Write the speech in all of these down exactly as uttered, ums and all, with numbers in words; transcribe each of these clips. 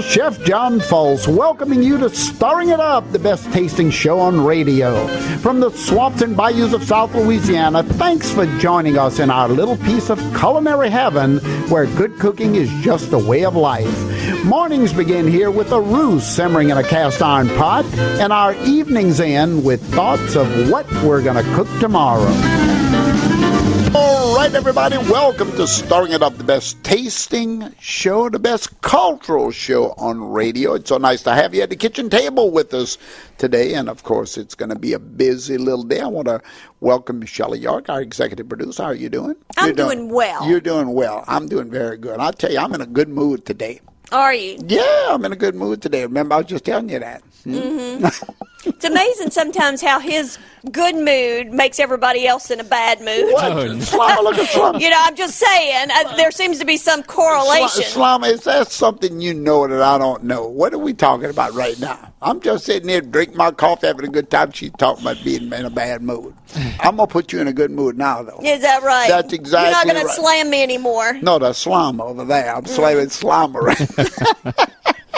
Chef John Folse, welcoming you to Stirring It Up, the best tasting show on radio. From the swamps and bayous of South Louisiana, thanks for joining us in our little piece of culinary heaven where good cooking is just a way of life. Mornings begin here with a roux simmering in a cast iron pot, and our evenings end with thoughts of what we're going to cook tomorrow. All right, everybody, welcome to Stirring It Up, the best tasting show, the best cultural show on radio. It's so nice to have you at the kitchen table with us today, and of course, it's going to be a busy little day. I want to welcome Shelley York, our executive producer. How are you doing? I'm doing, doing well. You're doing well. I'm doing very good. I'll tell you, I'm in a good mood today. Are you? Yeah, I'm in a good mood today. Remember, I was just telling you that. Mm-hmm. It's amazing sometimes how his good mood makes everybody else in a bad mood. What? Oh, no. Slama, look at Slama. You know, I'm just saying, uh, there seems to be some correlation. Slama, is that something you know that I don't know? What are we talking about right now? I'm just sitting here drinking my coffee, having a good time. She's talking about being in a bad mood. I'm going to put you in a good mood now, though. Is that right? That's exactly right. You're not going to slam me anymore. No, that's Slama over there. I'm slamming Slama right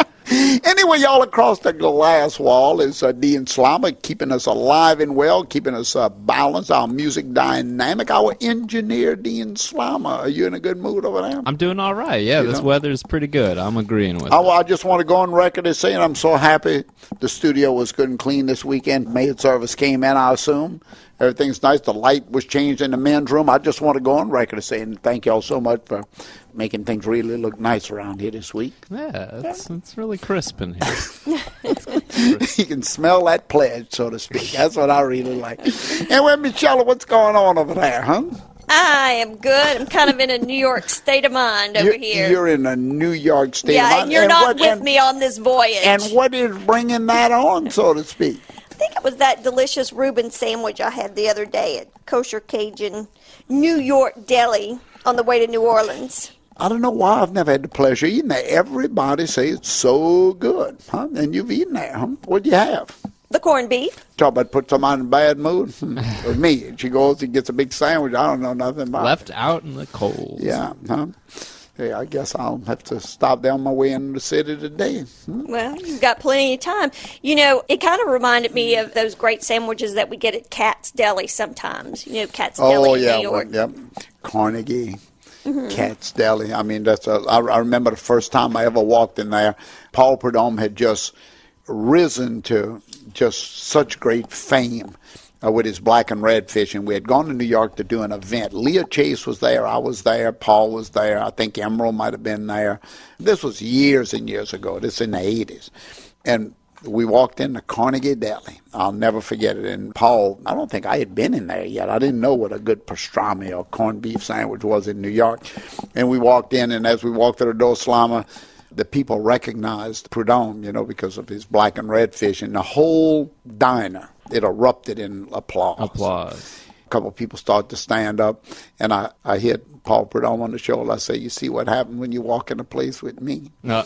Anyway, y'all, across the glass wall is uh, Dean Slama, keeping us alive and well, keeping us uh, balanced, our music dynamic. Our engineer, Dean Slama. Are you in a good mood over there? I'm doing all right. Yeah, you this know? weather's pretty good. I'm agreeing with I, it. I just want to go on record as saying I'm so happy the studio was good and clean this weekend. Maid service came in, I assume. Everything's nice. The light was changed in the men's room. I just want to go on record as saying thank y'all so much for making things really look nice around here this week. Yeah, it's, it's really crisp in here. You can smell that pledge, so to speak. That's what I really like. Anyway, Michelle, what's going on over there, huh? I am good. I'm kind of in a New York state of mind over you're, here. You're in a New York state yeah, of mind. Yeah, and you're and not what, with and, me on this voyage. And what is bringing that on, so to speak? I think it was that delicious Reuben sandwich I had the other day at Kosher Cajun New York Deli on the way to New Orleans. I don't know why I've never had the pleasure of eating there. Everybody say it's so good, huh? And you've eaten there, huh? What'd you have? The corned beef. Talk about put somebody in a bad mood. With me, she goes and gets a big sandwich. I don't know nothing about Left it. out in the cold. Yeah, huh? Hey, I guess I'll have to stop down my way into the city today. Hmm? Well, you've got plenty of time. You know, it kind of reminded me of those great sandwiches that we get at Katz's Deli sometimes. You know, Katz's oh, Deli in yeah, New York. Well, yep. Carnegie, mm-hmm. Katz's Deli. I mean, that's a, I, I remember the first time I ever walked in there. Paul Prudhomme had just risen to just such great fame. Uh, with his black and red fishing. We had gone to New York to do an event. Leah Chase was there. I was there. Paul was there. I think Emerald might have been there. This was years and years ago. This in the eighties. And we walked into Carnegie Deli. I'll never forget it. And Paul, I don't think I had been in there yet. I didn't know what a good pastrami or corned beef sandwich was in New York. And we walked in, and as we walked through the door, Slama, the people recognized Prudhomme, you know, because of his black and red fishing. The whole diner, it erupted in applause. Applause. A couple of people started to stand up, and I, I hit Paul Prudhomme on the shoulder. I say, you see what happened when you walk in a place with me? No.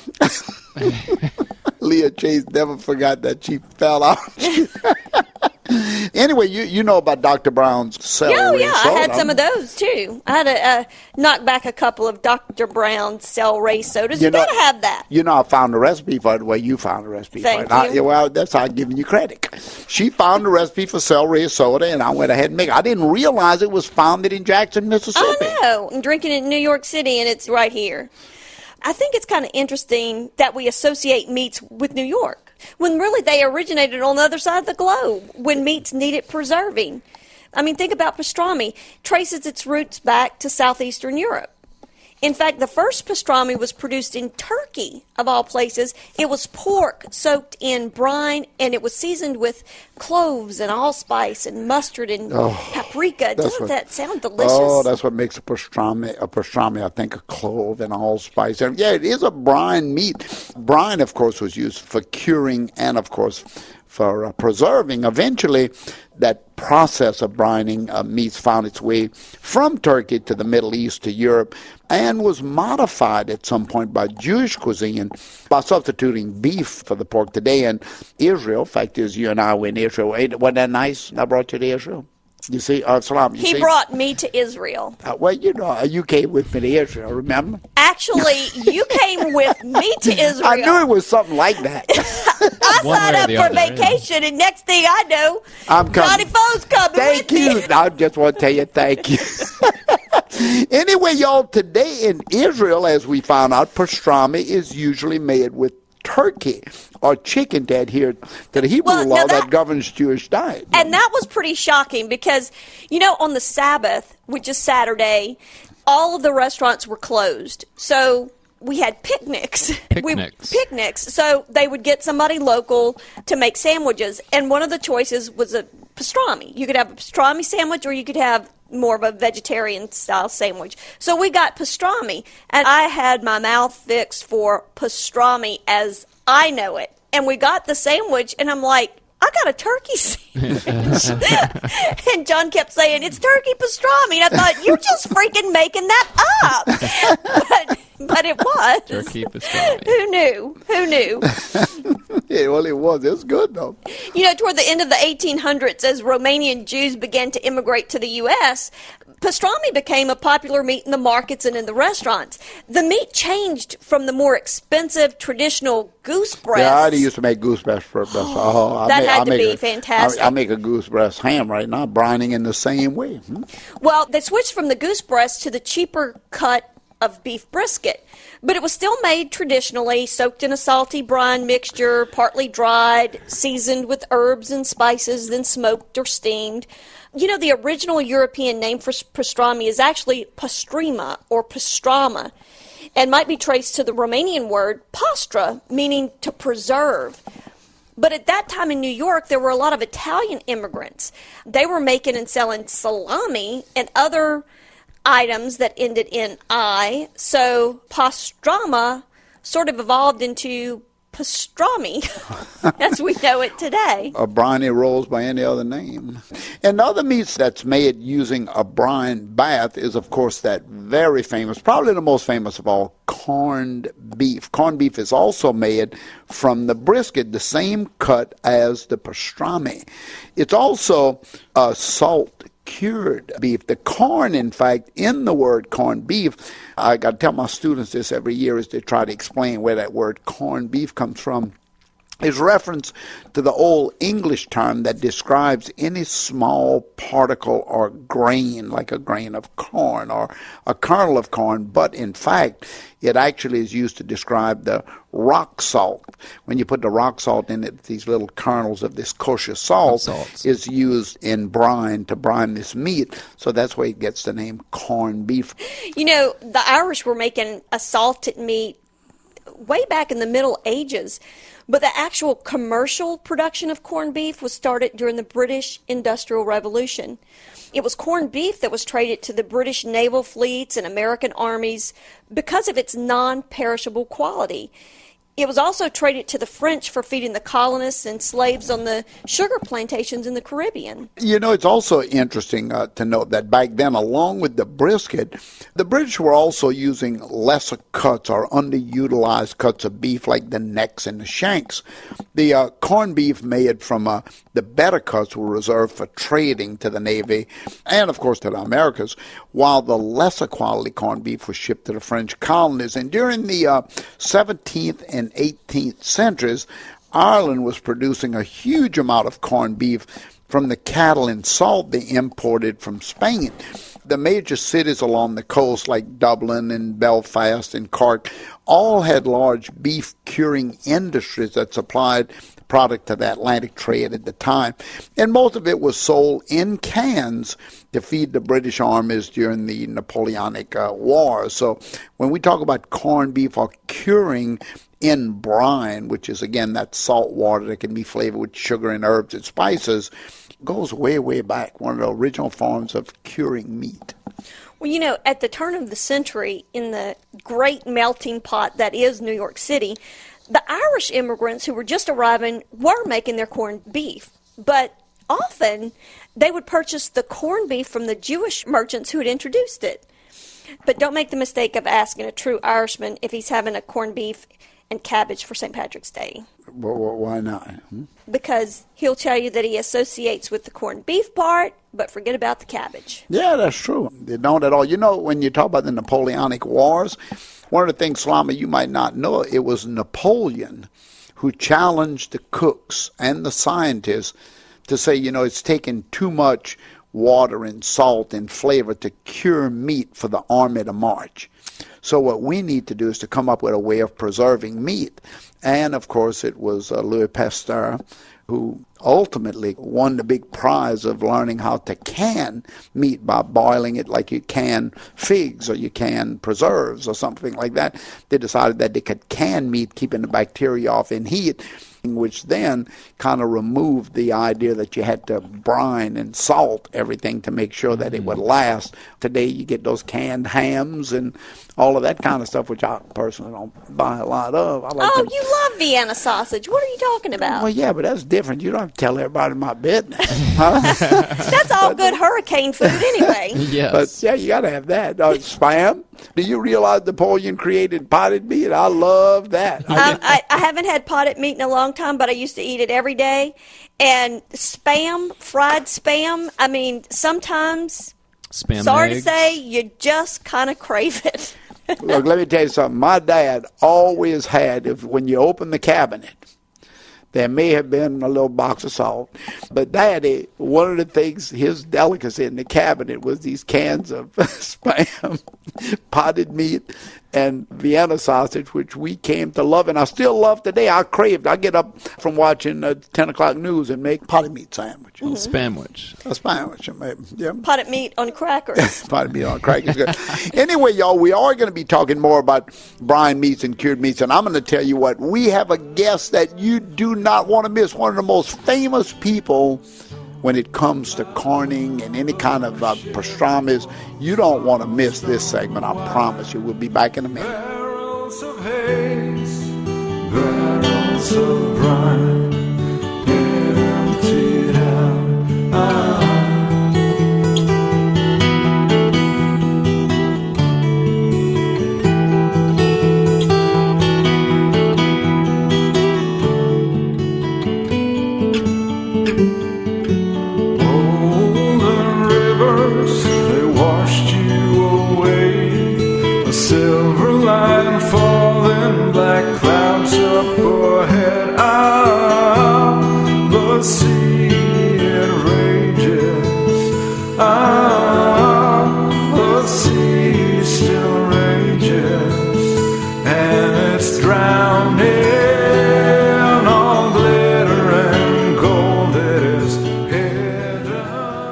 Leah Chase never forgot that. She fell out. Anyway, you you know about Doctor Brown's celery Yeah, yeah, soda. I had some of those, too. I had to uh, knock back a couple of Doctor Brown's celery sodas. You, you got to have that. You know, I found the recipe for it the way you found the recipe Thank for it. you. I, well, that's how I'm giving you credit. She found the recipe for celery soda, and I went ahead and made it. I didn't realize it was founded in Jackson, Mississippi. I know. I'm drinking it in New York City, and it's right here. I think it's kind of interesting that we associate meats with New York, when really they originated on the other side of the globe, when meats needed preserving. I mean, think about pastrami. Traces its roots back to southeastern Europe. In fact, the first pastrami was produced in Turkey, of all places. It was pork soaked in brine, and it was seasoned with cloves and allspice and mustard and oh, paprika. Doesn't what, that sound delicious? Oh, that's what makes a pastrami. A pastrami, I think, a clove and allspice. And yeah, it is a brine meat. Brine, of course, was used for curing and, of course, for uh, preserving. Eventually, that process of brining uh, meats found its way from Turkey to the Middle East to Europe and was modified at some point by Jewish cuisine by substituting beef for the pork today. In Israel, fact is, you and I were in Israel. Wasn't that nice? I brought you to Israel. You see, uh, Salam, you He see? brought me to Israel. Uh, well, you know, you came with me to Israel, remember? Actually, you came with me to Israel. I knew it was something like that. I One signed way or up the for other, yeah. vacation, and next thing I know, I'm coming. Johnny Foe's coming Thank with you. me. I just want to tell you thank you. Anyway, y'all, today in Israel, as we found out, pastrami is usually made with turkey or chicken to adhere to the Hebrew Well, law now that, that- governs Jewish diet. And that was pretty shocking because, you know, on the Sabbath, which is Saturday, all of the restaurants were closed. So we had picnics. Picnics. We, picnics. So they would get somebody local to make sandwiches. And one of the choices was a pastrami. You could have a pastrami sandwich or you could have more of a vegetarian style sandwich. So we got pastrami. And I had my mouth fixed for pastrami as I know it. And we got the sandwich and I'm like, I got a turkey sandwich. And John kept saying, it's turkey pastrami. And I thought, you're just freaking making that up. But, but it was. Turkey pastrami. Who knew? Who knew? Yeah, well, it was. It was good, though. You know, toward the end of the eighteen hundreds, as Romanian Jews began to immigrate to the U S, pastrami became a popular meat in the markets and in the restaurants. The meat changed from the more expensive traditional goose breast. Yeah, I used to make goose breast for breast. Oh, I That make, had I to make be a, fantastic. I, I make a goose breast ham right now, brining in the same way. Hmm? Well, they switched from the goose breast to the cheaper cut of beef brisket. But it was still made traditionally, soaked in a salty brine mixture, partly dried, seasoned with herbs and spices, then smoked or steamed. You know, the original European name for pastrami is actually pastrima or pastrama, and might be traced to the Romanian word pastra, meaning to preserve. But at that time in New York, there were a lot of Italian immigrants. They were making and selling salami and other items that ended in I, so pastrama sort of evolved into pastrami as we know it today. A briny rolls by any other name. And the other meats that's made using a brine bath is, of course, that very famous, probably the most famous of all, corned beef. Corned beef is also made from the brisket, the same cut as the pastrami. It's also a salt cured beef. The corn, in fact, in the word corned beef, I got to tell my students this every year as they try to explain where that word corned beef comes from, is reference to the old English term that describes any small particle or grain, like a grain of corn or a kernel of corn, but in fact, it actually is used to describe the rock salt. When you put the rock salt in it, these little kernels of this kosher salt is used in brine to brine this meat, so that's where it gets the name corned beef. You know, the Irish were making a salted meat way back in the Middle Ages. But the actual commercial production of corned beef was started during the British Industrial Revolution. It was corned beef that was traded to the British naval fleets and American armies because of its non-perishable quality. It was also traded to the French for feeding the colonists and slaves on the sugar plantations in the Caribbean. You know, it's also interesting uh, to note that back then, along with the brisket, the British were also using lesser cuts or underutilized cuts of beef like the necks and the shanks. The uh, corned beef made from uh, the better cuts were reserved for trading to the Navy and, of course, to the Americas, while the lesser quality corned beef was shipped to the French colonies. And during the uh, seventeenth and eighteenth centuries, Ireland was producing a huge amount of corned beef from the cattle and salt they imported from Spain. The major cities along the coast, like Dublin and Belfast and Cork, all had large beef curing industries that supplied product to the Atlantic trade at the time. And most of it was sold in cans to feed the British armies during the Napoleonic uh, War. So when we talk about corned beef or curing in brine, which is, again, that salt water that can be flavored with sugar and herbs and spices, goes way, way back, one of the original forms of curing meat. Well, you know, at the turn of the century, in the great melting pot that is New York City, the Irish immigrants who were just arriving were making their corned beef. But often, they would purchase the corned beef from the Jewish merchants who had introduced it. But don't make the mistake of asking a true Irishman if he's having a corned beef and cabbage for Saint Patrick's Day. Well, well, why not? Hmm? Because he'll tell you that he associates with the corned beef part, but forget about the cabbage. Yeah, that's true. They don't at all. You know, when you talk about the Napoleonic Wars, one of the things, Salama, you might not know, it was Napoleon who challenged the cooks and the scientists to say, you know, it's taken too much water and salt and flavor to cure meat for the army to march. So what we need to do is to come up with a way of preserving meat. And, of course, it was uh, Louis Pasteur who ultimately won the big prize of learning how to can meat by boiling it like you can figs or you can preserves or something like that. They decided that they could can meat, keeping the bacteria off in heat, which then kind of removed the idea that you had to brine and salt everything to make sure that it would last. Today you get those canned hams and all of that kind of stuff, which I personally don't buy a lot of. I like Oh, them. you love Vienna sausage. What are you talking about? Well, yeah, but that's different. You don't have to tell everybody my business. Huh? That's all good hurricane food anyway. Yes. But, yeah, you got to have that. Uh, spam. Do you realize Napoleon created potted meat? I love that. I Um, I, I haven't had potted meat in a long time, but I used to eat it every day. And spam, fried spam, I mean, sometimes, Spam sorry eggs. to say, you just kind of crave it. Look, let me tell you something. My dad always had, if when you open the cabinet, there may have been a little box of salt. But Daddy, one of the things, his delicacy in the cabinet was these cans of spam, potted meat, and Vienna sausage, which we came to love. And I still love today. I craved. I get up from watching uh, ten o'clock news and make potted meat sandwich. Mm-hmm. Spamwich. A sandwich, maybe. Yeah. Potted meat on crackers. Potted meat on crackers. Good. Anyway, y'all, we are going to be talking more about brine meats and cured meats. And I'm going to tell you what, we have a guest that you do not want to miss. One of the most famous people when it comes to corning and any kind of uh, pastrami's. You don't want to miss this segment, I promise you. We'll be back in a minute. Barrels of haze, barrels of brine, get emptied out. Ah. Silver line falling, black clouds up overhead. Ah, the sea it rages. Ah, the sea still rages, and it's drowning all glitter and gold. It is hidden.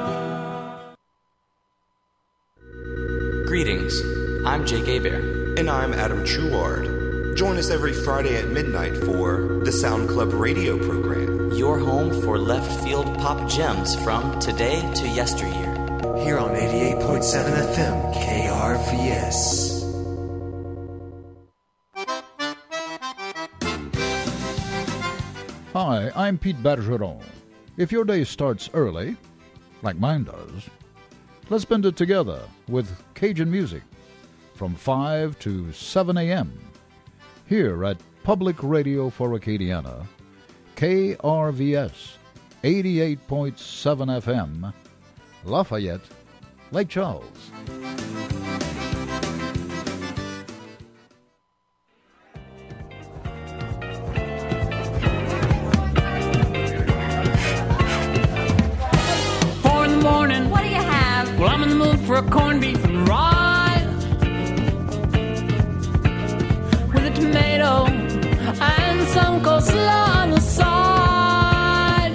Greetings. I'm Jake Abear. And I'm Adam Truard. Join us every Friday at midnight for the Sound Club radio program. Your home for left field pop gems from today to yesteryear. Here on eighty-eight point seven F M K R V S. Hi, I'm Pete Bergeron. If your day starts early, like mine does, let's spend it together with Cajun music from five to seven a.m. here at Public Radio for Acadiana, K R V S, eighty-eight point seven F M, Lafayette, Lake Charles. Four in the morning. What do you have? Well, I'm in the mood for a corned beef and rice with a tomato and some coleslaw on the side.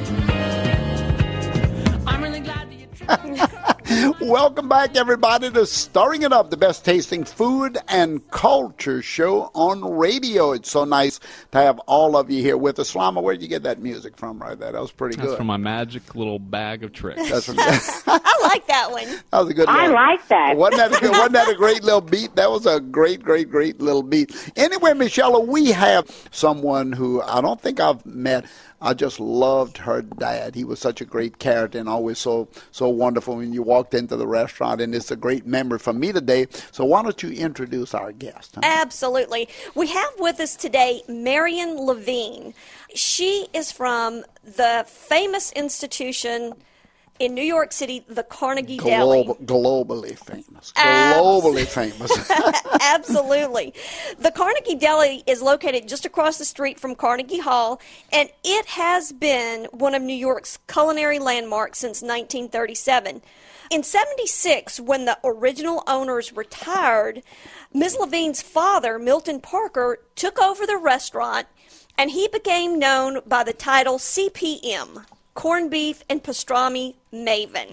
I'm really glad that you tried. Welcome back, everybody, to Stirring It Up, the best tasting food and culture show on radio. It's so nice to have all of you here with us. Slama, where did you get that music from right there? That was pretty That's good. from my magic little bag of tricks. That's from, I like that one. that was a good I little, like that. Wasn't that, a good, wasn't that a great little beat? That was a great, great, great little beat. Anyway, Michelle, we have someone who I don't think I've met. I just loved her dad. He was such a great character and always so so wonderful. When you walked into to the restaurant, and it's a great memory for me today. So why don't you introduce our guest? Huh? Absolutely. We have with us today Marion Levine. She is from the famous institution in New York City, the Carnegie Global, Deli. Globally famous. Abs- Globally famous. Absolutely. The Carnegie Deli is located just across the street from Carnegie Hall, and it has been one of New York's culinary landmarks since nineteen thirty-seven. In seventy-six, when the original owners retired, Miz Levine's father, Milton Parker, took over the restaurant, and he became known by the title C P M. Corned Beef and Pastrami Maven.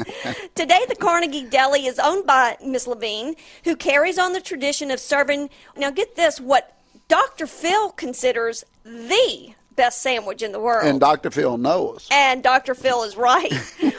Today, the Carnegie Deli is owned by Miss Levine, who carries on the tradition of serving, now get this, what Doctor Phil considers the best sandwich in the world. And Doctor Phil knows. And Doctor Phil is right.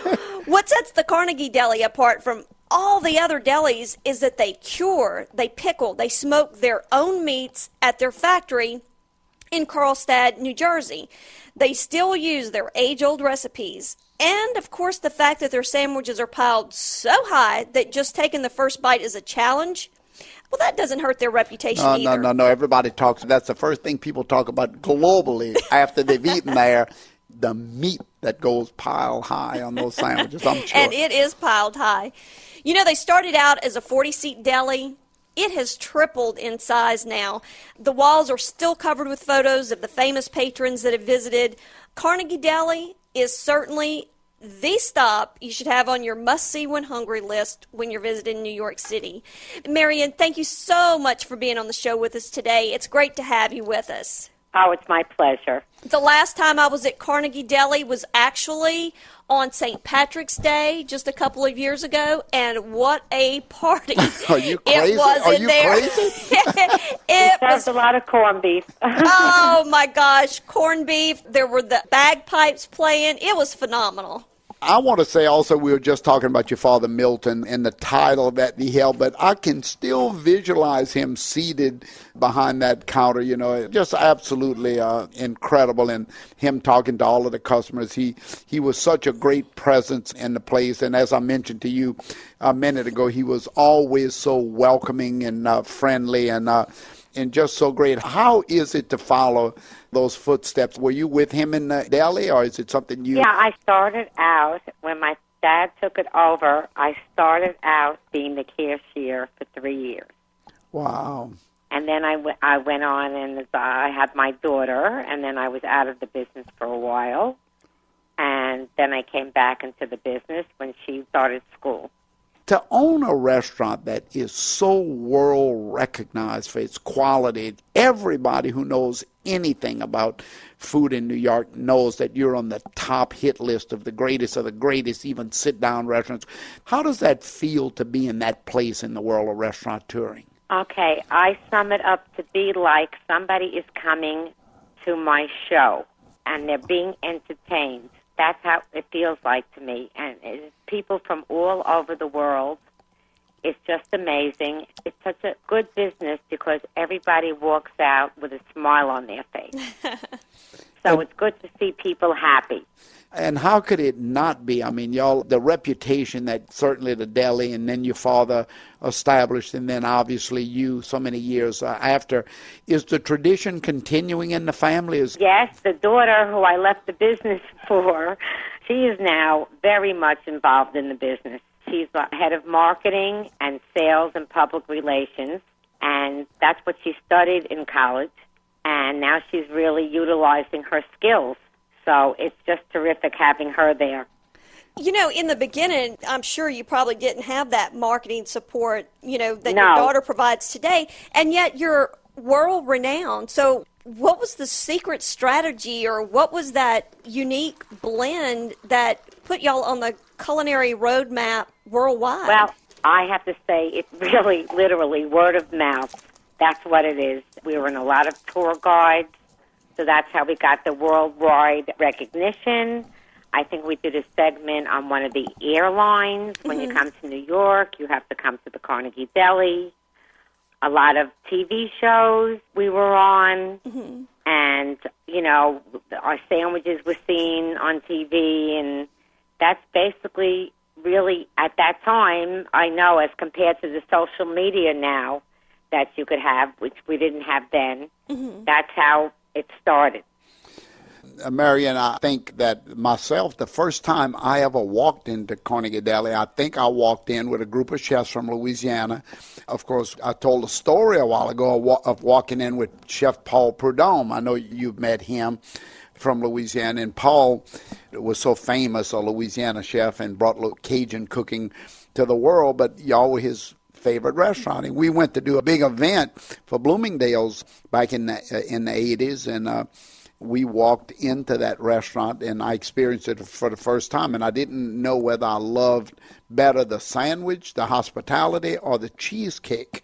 What sets the Carnegie Deli apart from all the other delis is that they cure, they pickle, they smoke their own meats at their factory in Carlstadt, New Jersey. They still use their age-old recipes. And, of course, the fact that their sandwiches are piled so high that just taking the first bite is a challenge, well, that doesn't hurt their reputation no, either. No, no, no. Everybody talks. That's the first thing people talk about globally after they've eaten there, the meat that goes piled high on those sandwiches, I'm sure. And it is piled high. You know, they started out as a forty-seat deli. It has tripled in size now. The walls are still covered with photos of the famous patrons that have visited. Carnegie Deli is certainly the stop you should have on your must-see when hungry list when you're visiting New York City. Marion, thank you so much for being on the show with us today. It's great to have you with us. Oh, it's my pleasure. The last time I was at Carnegie Deli was actually on Saint Patrick's Day just a couple of years ago, and what a party Are you crazy? it was Are in you there. crazy? It There's was a lot of corned beef. oh my gosh, corned beef. There were the bagpipes playing. It was phenomenal. I want to say also, we were just talking about your father Milton and the title that he held, but I can still visualize him seated behind that counter, you know, just absolutely uh, incredible. And him talking to all of the customers, he, he was such a great presence in the place. And as I mentioned to you a minute ago, he was always so welcoming and uh, friendly and uh, and just so great. How is it to follow those footsteps? Were you with him in the deli, or is it something you... Yeah, I started out, when my dad took it over, I started out being the cashier for three years. Wow. And then I, w- I went on and I had my daughter, and then I was out of the business for a while. And then I came back into the business when she started school. To own a restaurant that is so world recognized for its quality, everybody who knows anything about food in New York knows that you're on the top hit list of the greatest of the greatest, even sit-down restaurants. How does that feel to be in that place in the world of restaurateuring? Okay, I sum it up to be like somebody is coming to my show and they're being entertained. That's how it feels like to me. And it's people from all over the world. It's just amazing. It's such a good business because everybody walks out with a smile on their face. So it's good to see people happy. And how could it not be? I mean, y'all, the reputation that certainly the deli and then your father established, and then obviously you so many years uh, after, is the tradition continuing in the family? Is Yes, the daughter who I left the business for, she is now very much involved in the business. She's the head of marketing and sales and public relations, and that's what she studied in college, and now she's really utilizing her skills. So it's just terrific having her there. You know, in the beginning, I'm sure you probably didn't have that marketing support, you know, that No. your daughter provides today, and yet you're world renowned. So what was the secret strategy, or what was that unique blend that put y'all on the culinary roadmap worldwide? Well, I have to say it's really, literally word of mouth. That's what it is. We were in a lot of tour guides. So that's how we got the worldwide recognition. I think we did a segment on one of the airlines. When mm-hmm. you come to New York, you have to come to the Carnegie Deli. A lot of T V shows we were on. Mm-hmm. And, you know, our sandwiches were seen on T V. And that's basically really, at that time, I know as compared to the social media now that you could have, which we didn't have then, mm-hmm. that's how it started. Uh, Marion, I think that myself, the first time I ever walked into Carnegie Deli, I think I walked in with a group of chefs from Louisiana. Of course, I told a story a while ago of walking in with Chef Paul Prudhomme. I know you've met him from Louisiana, and Paul was so famous, a Louisiana chef, and brought Cajun cooking to the world, but y'all were his favorite restaurant. And we went to do a big event for Bloomingdale's back in the, uh, in the eighties, and uh, we walked into that restaurant, and I experienced it for the first time, and I didn't know whether I loved better the sandwich, the hospitality, or the cheesecake.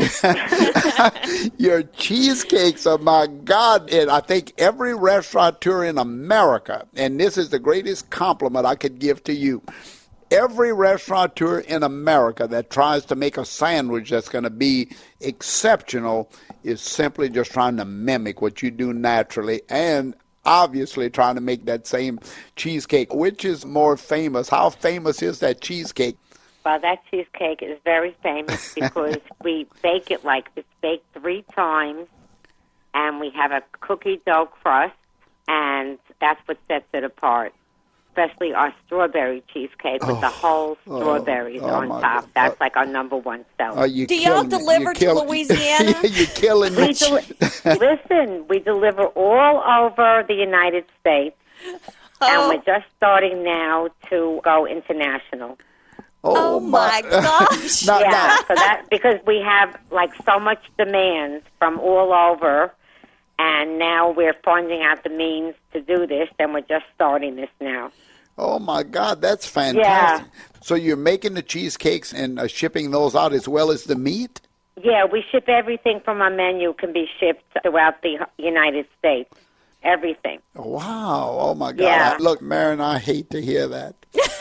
Your cheesecakes are, my God, and I think every restaurateur in America, and this is the greatest compliment I could give to you, every restaurateur in America that tries to make a sandwich that's going to be exceptional is simply just trying to mimic what you do naturally, and obviously trying to make that same cheesecake. Which is more famous? How famous is that cheesecake? Well, that cheesecake is very famous because we bake it like it's baked three times, and we have a cookie dough crust, and that's what sets it apart. Especially our strawberry cheesecake with oh, the whole strawberries oh, oh on top. God. That's like our number one seller. Oh, you Do y'all deliver to Louisiana? You're killing me. We del- Listen, we deliver all over the United States, oh. and we're just starting now to go international. Oh, oh my gosh! not, yeah, not. so that because we have like so much demand from all over. And now we're finding out the means to do this, and we're just starting this now. Oh, my God, that's fantastic. Yeah. So you're making the cheesecakes and uh, shipping those out as well as the meat? Yeah, we ship everything from our menu can be shipped throughout the United States. Everything. Wow. Oh, my God. Yeah. I, look, Marion, I hate to hear that.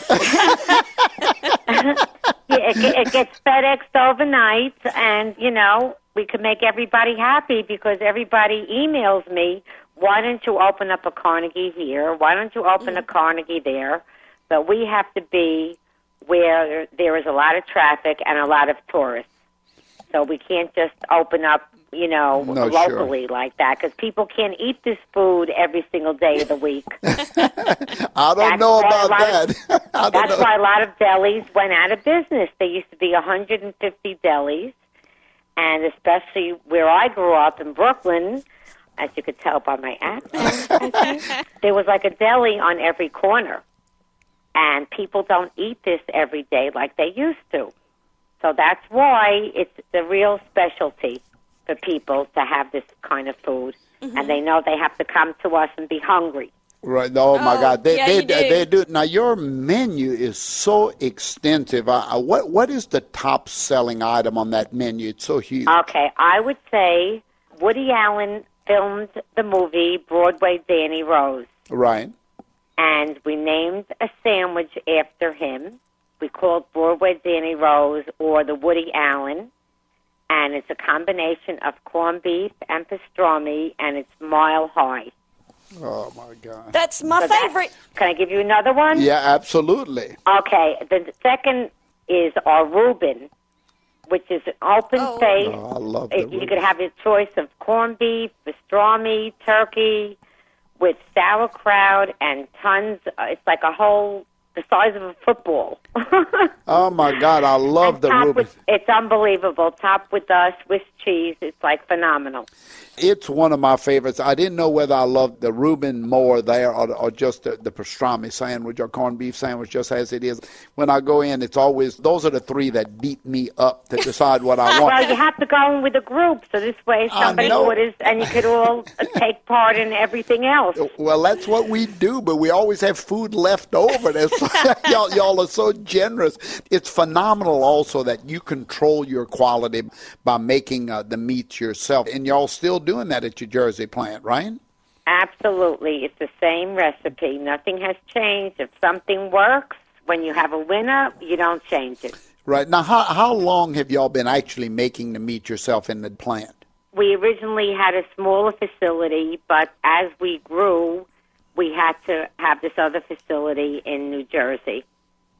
yeah, it, it gets FedExed overnight, and, you know, we can make everybody happy because everybody emails me, why don't you open up a Carnegie here? Why don't you open a Carnegie there? But we have to be where there is a lot of traffic and a lot of tourists. So we can't just open up, you know, no, locally sure. like that because people can't eat this food every single day of the week. I don't that's know about that. Of, I don't that's know. why a lot of delis went out of business. There used to be one hundred fifty delis. And especially where I grew up in Brooklyn, as you could tell by my accent, there was like a deli on every corner. And people don't eat this every day like they used to. So that's why it's the real specialty for people to have this kind of food. Mm-hmm. And they know they have to come to us and be hungry. Right. Oh, my oh, God. They, yeah, they, you do. they do. Now, your menu is so extensive. Uh, what What is the top selling item on that menu? It's so huge. Okay. I would say Woody Allen filmed the movie Broadway Danny Rose. Right. And we named a sandwich after him. We called Broadway Danny Rose or the Woody Allen. And it's a combination of corned beef and pastrami, and it's mile high. Oh, my God. That's my so favorite. That, can I give you another one? Yeah, absolutely. Okay. The second is our Reuben, which is an open oh. face. Oh, I love it, the You could have a choice of corned beef, pastrami, turkey, with sauerkraut and tons. Uh, it's like a whole, the size of a football. Oh, my God. I love and the Reuben. With, it's unbelievable. Topped with uh, Swiss cheese. It's like phenomenal. It's one of my favorites. I didn't know whether I loved the Reuben more there or, or just the, the pastrami sandwich or corned beef sandwich, just as it is. When I go in, it's always, those are the three that beat me up to decide what I want. Well, you have to go in with a group, so this way somebody orders and you could all take part in everything else. Well, that's what we do, but we always have food left over. That's, y'all, y'all are so generous. It's phenomenal also that you control your quality by making uh, the meats yourself, and y'all still doing that at your Jersey plant, right? Absolutely. It's the same recipe. Nothing has changed. If something works, when you have a winner, you don't change it. Right. Now, how, how long have y'all been actually making the meat yourself in the plant? We originally had a smaller facility, but as we grew, we had to have this other facility in New Jersey.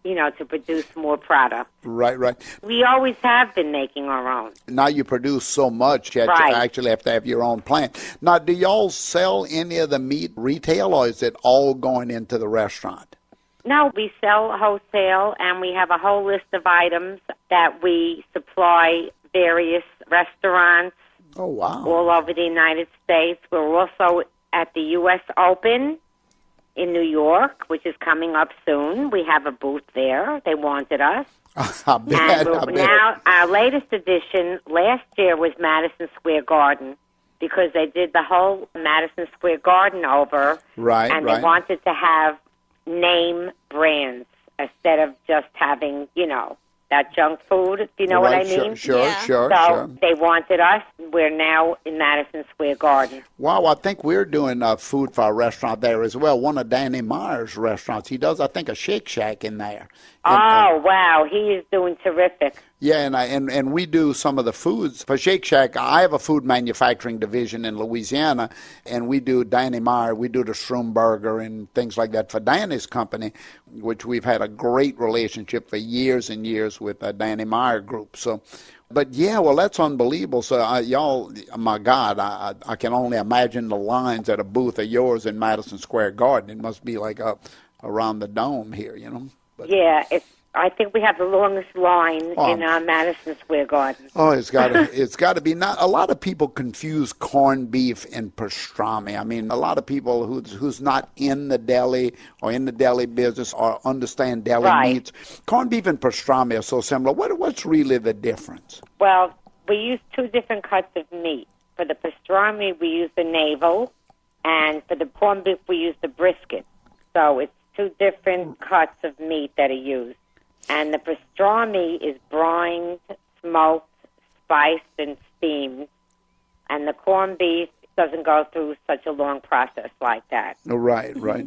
you know, to produce more product. Right, right. We always have been making our own. Now you produce so much that Right. you actually have to have your own plant. Now, do y'all sell any of the meat retail, or is it all going into the restaurant? No, we sell wholesale, and we have a whole list of items that we supply various restaurants Oh, wow. all over the United States. We're also at the U S Open in New York, which is coming up soon. We have a booth there. They wanted us. I bet, And I we're bet. now, our latest edition last year was Madison Square Garden, because they did the whole Madison Square Garden over. Right, And right. they wanted to have name brands instead of just having, you know, that junk food, if you know Right, what I mean. Sure, sure, Yeah. sure, So sure. they wanted us. We're now in Madison Square Garden. Wow, I think we're doing uh, food for a restaurant there as well. One of Danny Meyer's restaurants. He does, I think, a Shake Shack in there. And, uh, Oh, wow. He is doing terrific. yeah, and, I, and and we do some of the foods for Shake Shack. I have a food manufacturing division in Louisiana, and we do Danny Meyer. We do the Shroom Burger and things like that for Danny's company, which we've had a great relationship for years and years with the Danny Meyer Group. So, but yeah, well, that's unbelievable. So, uh, y'all, my God, I, I I can only imagine the lines at a booth of yours in Madison Square Garden. It must be like up around the dome here, you know. But, Yeah, it's. I think we have the longest line Oh. in uh, Madison Square Garden. Oh, it's got to. It's got to be. Not a lot of people confuse corned beef and pastrami. I mean, a lot of people who's who's not in the deli or in the deli business or understand deli Right. meats. Corned beef and pastrami are so similar. What what's really the difference? Well, we use two different cuts of meat. For the pastrami, we use the navel, and for the corned beef, we use the brisket. So it's two different cuts of meat that are used. And the pastrami is brined, smoked, spiced, and steamed. And the corned beef doesn't go through such a long process like that. Oh, right, right.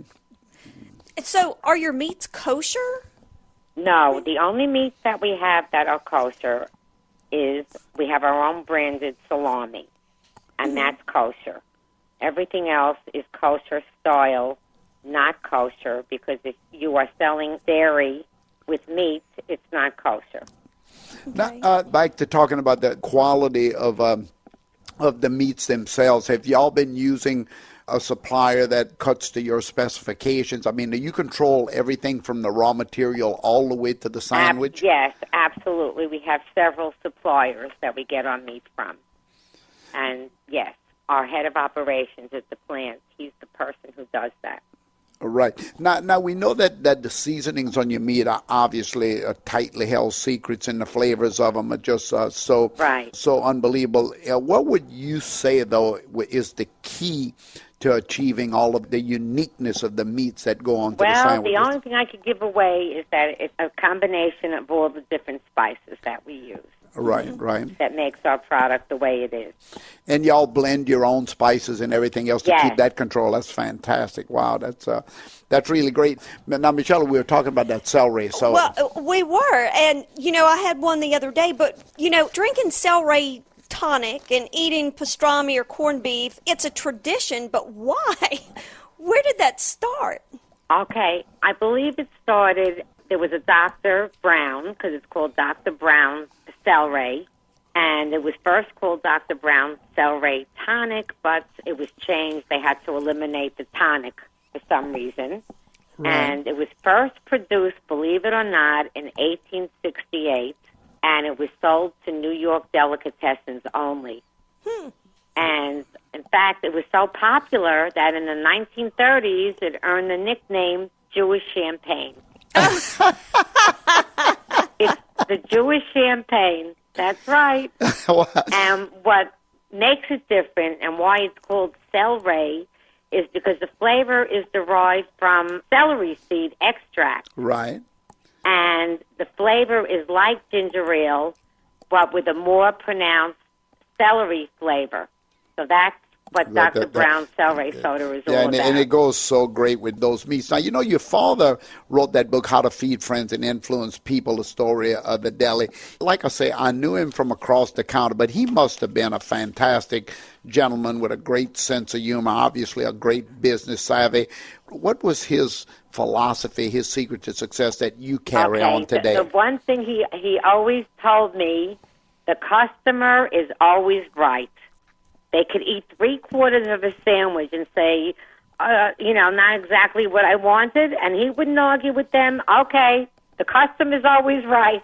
So, are your meats kosher? No, the only meats that we have that are kosher is we have our own branded salami, and that's kosher. Everything else is kosher style, not kosher, because if you are selling dairy with meat, it's not kosher. Now, uh, back to talking about the quality of um, of the meats themselves. Have y'all been using a supplier that cuts to your specifications? I mean, do you control everything from the raw material all the way to the sandwich? Ab- yes, absolutely. We have several suppliers that we get our meat from. And yes, our head of operations at the plant, he's the person who does that. Right. Now, now we know that, that the seasonings on your meat are obviously uh, tightly held secrets, and the flavors of them are just uh, so Right. so unbelievable. Uh, what would you say, though, w- is the key to achieving all of the uniqueness of the meats that go onto the Well, sandwiches? the only thing I could give away is that it's a combination of all the different spices that we use Right, right. that makes our product the way it is. And y'all blend your own spices and everything else to Yes. keep that control. That's fantastic. Wow, that's uh, that's really great. Now, Michelle, we were talking about that celery. So, Well, uh, we were, and you know, I had one the other day. But you know, drinking celery tonic and eating pastrami or corned beef, it's a tradition. But why? Where did that start? Okay, I believe it started, there was a Doctor Brown, because it's called Doctor Brown Celery, and it was first called Doctor Brown Celery Tonic, but it was changed. They had to eliminate the tonic for some reason. Right. And it was first produced, believe it or not, in eighteen sixty-eight, and it was sold to New York delicatessens only. Hmm. And, in fact, it was so popular that in the nineteen thirties, it earned the nickname Jewish champagne. It's the Jewish champagne. That's right. And what makes it different and why it's called celery is because the flavor is derived from celery seed extract. right. And the flavor is like ginger ale, but with a more pronounced celery flavor. So that's what That- Doctor that- that- Brown celery soda is Yeah, all and, it- about. and it goes so great with those meats. Now, you know, your father wrote that book, How to Feed Friends and Influence People, the story of the deli. Like I say, I knew him from across the counter, but he must have been a fantastic gentleman with a great sense of humor, obviously a great business savvy. What was his philosophy, his secret to success that you carry okay, on today? The, the one thing he, he always told me, the customer is always right. They could eat three quarters of a sandwich and say, uh, you know, not exactly what I wanted, and he wouldn't argue with them. Okay, the customer's always right.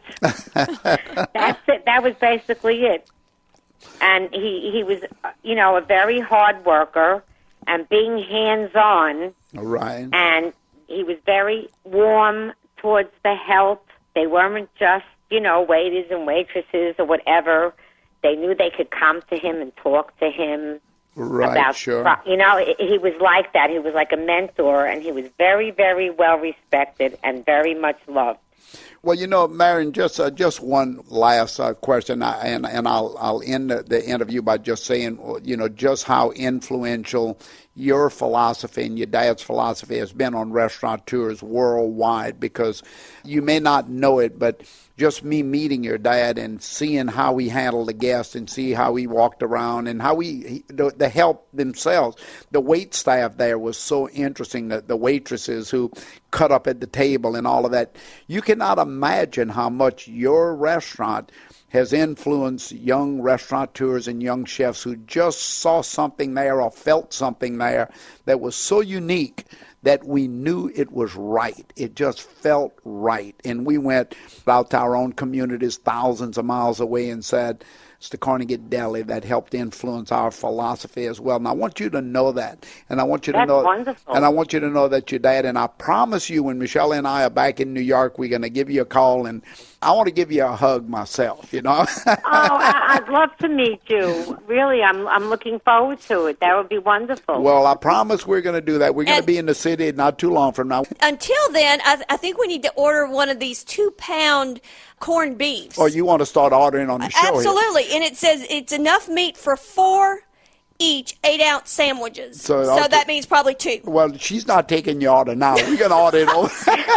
That's it. That was basically it. And he, he was, uh, you know, a very hard worker and being hands-on. Right. And he was very warm towards the help. They weren't just, you know, waiters and waitresses or whatever. They knew they could come to him and talk to him Right, about, sure. you know, he he was like that. He was like a mentor, and he was very, very well respected and very much loved. Well, you know, Marion, just uh, just one last uh, question, I, and and I'll I'll end the, the interview by just saying, you know, just how influential your philosophy and your dad's philosophy has been on restaurateurs worldwide. Because you may not know it, but just me meeting your dad and seeing how he handled the guests and see how he walked around and how he, he the, the help themselves, the wait staff there was so interesting. The, the waitresses who cut up at the table and all of that. You cannot imagine how much your restaurant has influenced young restaurateurs and young chefs who just saw something there or felt something there that was so unique that we knew it was right. It just felt right. And we went out to our own communities thousands of miles away and said, it's the Carnegie Deli that helped influence our philosophy as well. And I want you to know that. And I want you That's to know wonderful. And I want you to know that your dad, and I promise you when Michelle and I are back in New York, we're going to give you a call, and I want to give you a hug myself, you know. Oh, I, I'd love to meet you. Really, I'm I'm looking forward to it. That would be wonderful. Well, I promise we're going to do that. We're going to And- be in the city not too long from now. Until then, I, th- I think we need to order one of these two-pound corned beefs. Or you want to start ordering on the show here. Absolutely, and it says it's enough meat for four each eight-ounce sandwiches. So, So, okay. that means probably two. Well, she's not taking your order now. We're going to order it over.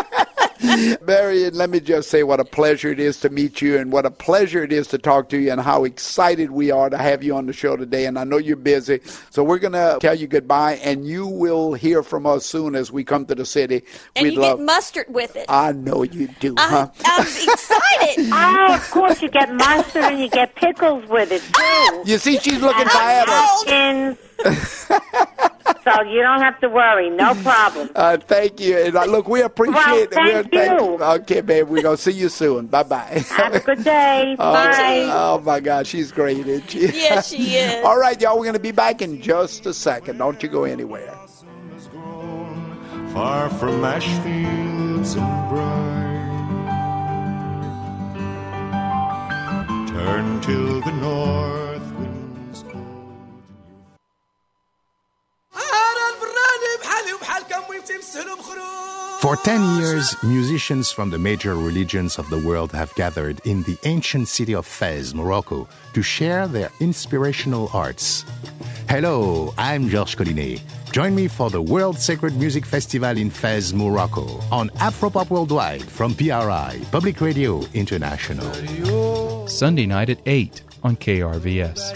Marion, let me just say what a pleasure it is to meet you and what a pleasure it is to talk to you and how excited we are to have you on the show today. And I know you're busy, so we're going to tell you goodbye, and you will hear from us soon as we come to the city. And We'd you love. get mustard with it. I know you do, I, huh? I'm excited. Oh, of course, you get mustard and you get pickles with it, too. You see, she's looking And for Adam. napkins. So you don't have to worry. No problem. Uh, thank you. And uh, look, we appreciate Well, it. thank We're- you. Okay, babe, we're going to see you soon. Bye-bye. Have a good day. Oh, Bye. Oh, my God, she's great, isn't she? Yes, she is. All right, y'all, we're going to be back in just a second. Don't you go anywhere. Far from ash fields and brine, turn to the north winds cold. For ten years, musicians from the major religions of the world have gathered in the ancient city of Fez, Morocco, to share their inspirational arts. Hello, I'm Georges Collinet. Join me for the World Sacred Music Festival in Fez, Morocco, on Afropop Worldwide from P R I, Public Radio International. Sunday night at eight on K R V S.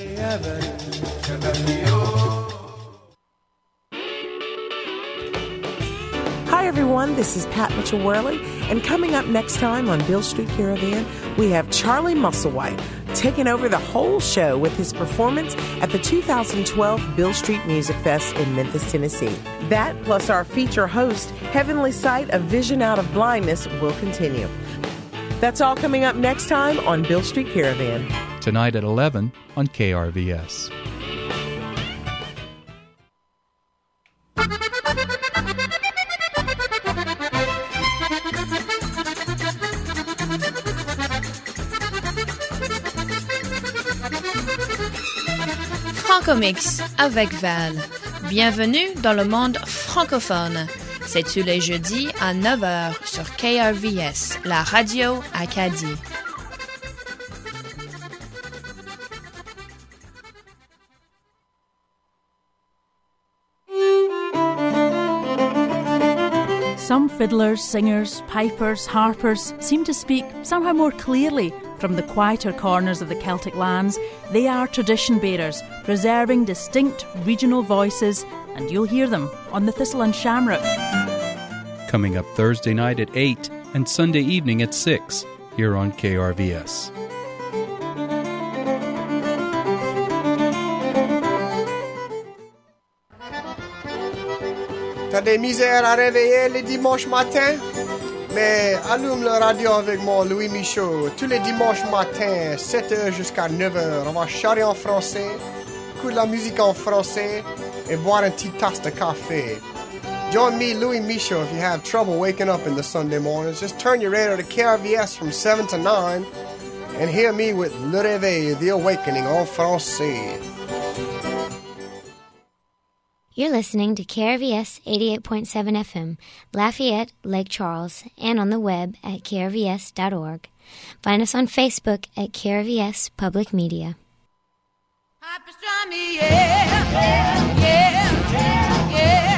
Hi, everyone. This is Pat Mitchell-Worley, and coming up next time on Bill Street Caravan, we have Charlie Musselwhite taking over the whole show with his performance at the two thousand twelve Bill Street Music Fest in Memphis, Tennessee. That, plus our feature host, Heavenly Sight, A Vision Out of Blindness, will continue. That's all coming up next time on Bill Street Caravan. Tonight at eleven on K R V S. Francomix avec Val. Bienvenue dans le monde francophone. C'est tous les jeudis à neuf heures sur K R V S, la radio Acadie. fiddlers, singers, pipers, harpers seem to speak somehow more clearly from the quieter corners of the Celtic lands. They are tradition bearers, preserving distinct regional voices, and you'll hear them on the Thistle and Shamrock. Coming up Thursday night at eight and Sunday evening at six here on K R V S. T'as des misères à réveiller les dimanches matins? Mais allume le radio avec moi, Louis Michaud. Tous les dimanches matins, sept heures jusqu'à neuf heures. On va chanter en français, écouter la musique en français et boire une petite tasse de café. Join me, Louis Michaud, if you have trouble waking up in the Sunday mornings. Just turn your radio to K R V S from seven to nine and hear me with Le Réveil, The Awakening en français. You're listening to K R V S eighty-eight point seven F M, Lafayette, Lake Charles, and on the web at K R V S dot org. Find us on Facebook at K R V S Public Media. Pastrami, yeah, yeah, yeah, yeah.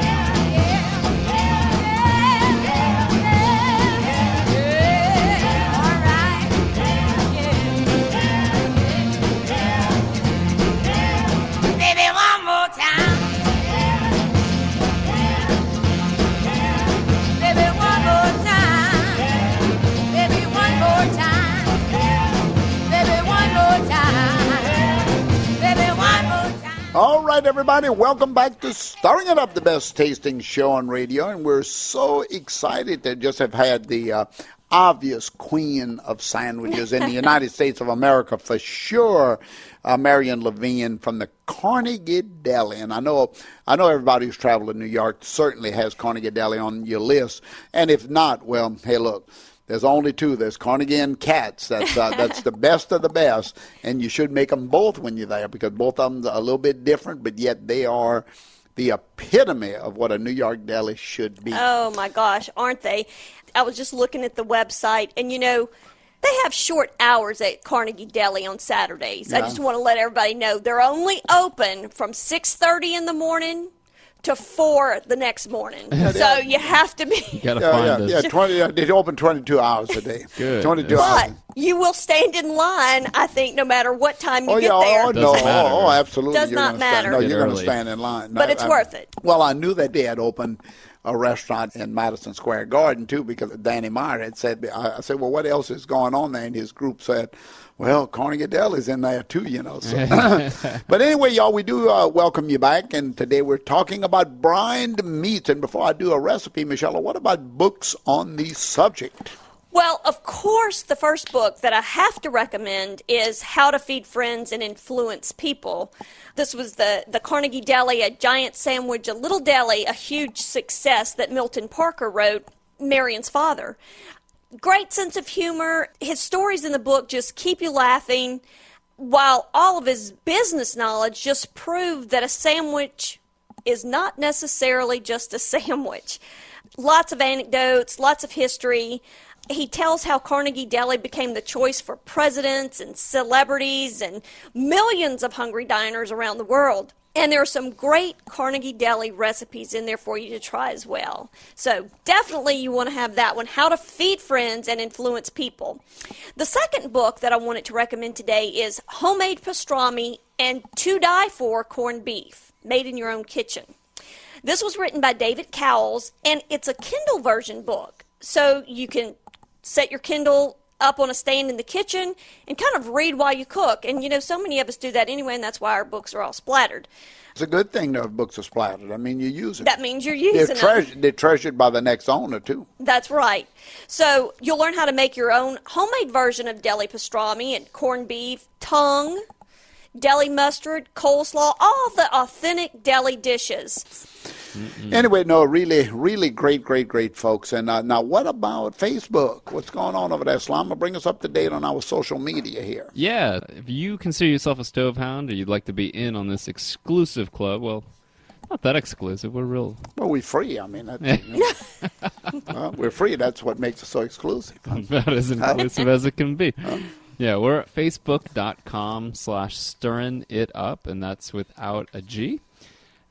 All right, everybody, welcome back to Stirring It Up, the best tasting show on radio. And we're so excited to just have had the uh, obvious queen of sandwiches in the United States of America, for sure, uh, Marion Levine from the Carnegie Deli. And I know I know everybody who's traveled to New York certainly has Carnegie Deli on your list. And if not, well, hey, look. There's only two. There's Carnegie and Katz. That's uh, that's the best of the best, and you should make them both when you're there because both of them are a little bit different, but yet they are the epitome of what a New York deli should be. Oh, my gosh, aren't they? I was just looking at the website, and, you know, they have short hours at Carnegie Deli on Saturdays. Yeah. I just want to let everybody know they're only open from six thirty in the morning to four the next morning. So you have to be. You gotta yeah, find yeah, us. yeah, twenty, uh, they open twenty-two hours a day. Good. twenty-two but hours. You will stand in line, I think, no matter what time you oh, get yeah, there. Oh, no, oh, absolutely. Does you're not gonna matter. Stand, no, Get you're going to early. stand in line. But I, it's I, worth it. Well, I knew that they had opened a restaurant in Madison Square Garden, too, because Danny Meyer had said, I, I said, well, what else is going on there? And his group said, well, Carnegie Deli's in there, too, you know. So. But anyway, y'all, we do uh, welcome you back. And today we're talking about brined meats. And before I do a recipe, Michelle, what about books on the subject? Well, of course, the first book that I have to recommend is How to Feed Friends and Influence People. This was the, the Carnegie Deli, a giant sandwich, a little deli, a huge success that Milton Parker wrote, Marion's father. Great sense of humor. His stories in the book just keep you laughing, while all of his business knowledge just proved that a sandwich is not necessarily just a sandwich. Lots of anecdotes, lots of history. He tells how Carnegie Deli became the choice for presidents and celebrities and millions of hungry diners around the world. And there are some great Carnegie Deli recipes in there for you to try as well. So definitely you want to have that one, How to Feed Friends and Influence People. The second book that I wanted to recommend today is Homemade Pastrami and To Die For Corned Beef, Made in Your Own Kitchen. This was written by David Cowles, and it's a Kindle version book. So you can set your Kindle up on a stand in the kitchen and kind of read while you cook. And, you know, so many of us do that anyway, and that's why our books are all splattered. It's a good thing that books are splattered. I mean, you use it. That means you're using they're them. Treasured, they're treasured by the next owner, too. That's right. So you'll learn how to make your own homemade version of deli pastrami and corned beef, tongue, deli mustard, coleslaw, all the authentic deli dishes. Mm-mm. Anyway, no, really, really great, great, great folks. And uh, now what about Facebook? What's going on over there, Slama? Bring us up to date on our social media here. Yeah, if you consider yourself a stove hound or you'd like to be in on this exclusive club, well, not that exclusive. We're real. Well, we're free. I mean, that's, you know, well, we're free. That's what makes it so exclusive. About as inclusive as it can be. Yeah, we're at facebook.com slash stirring it up, and that's without a G.